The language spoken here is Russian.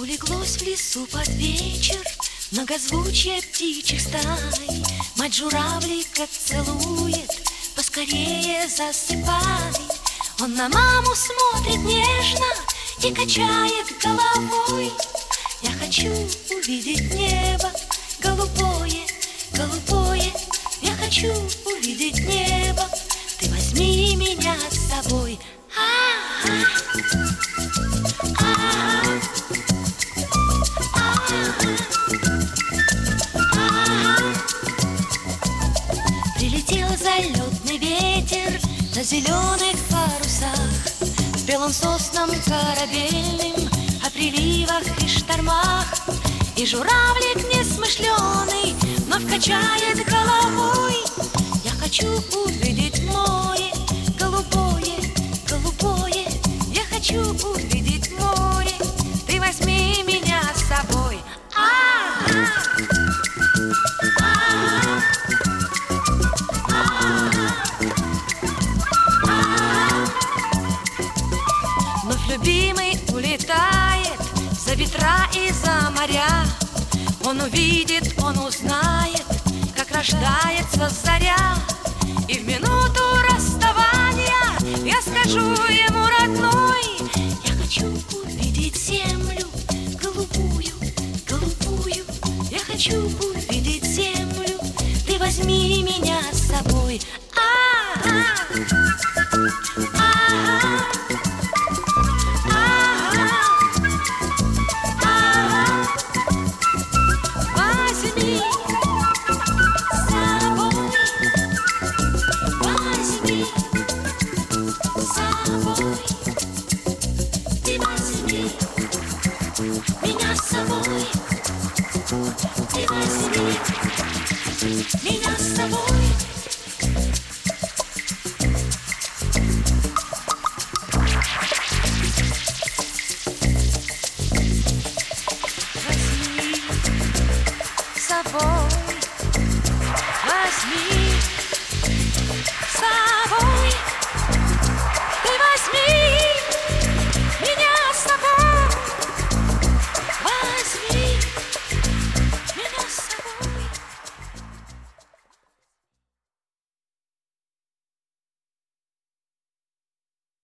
Улеглось в лесу под вечер многозвучие птичьих стай. Мать журавлика целует, поскорее засыпай. Он на маму смотрит нежно и качает головой. Я хочу увидеть небо голубое, голубое. Я хочу увидеть небо, ты возьми меня с собой. Прилетел залетный ветер на зеленых парусах, спел он соснам корабельным о приливах и штормах. И журавлик несмышленый вновь качает головой. Я хочу увидеть море голубое, голубое. Я хочу увидеть море, ты возьми меня с собой. Вновь любимый улетает за ветра и за моря. Он увидит, он узнает, как рождается заря. И в минуту расставания я скажу ему, родной: я хочу увидеть землю голубую, голубую. Я хочу увидеть землю, ты возьми меня с собой. Меня с собой, ты возьми меня с собой. Возьми с собой, возьми с собой.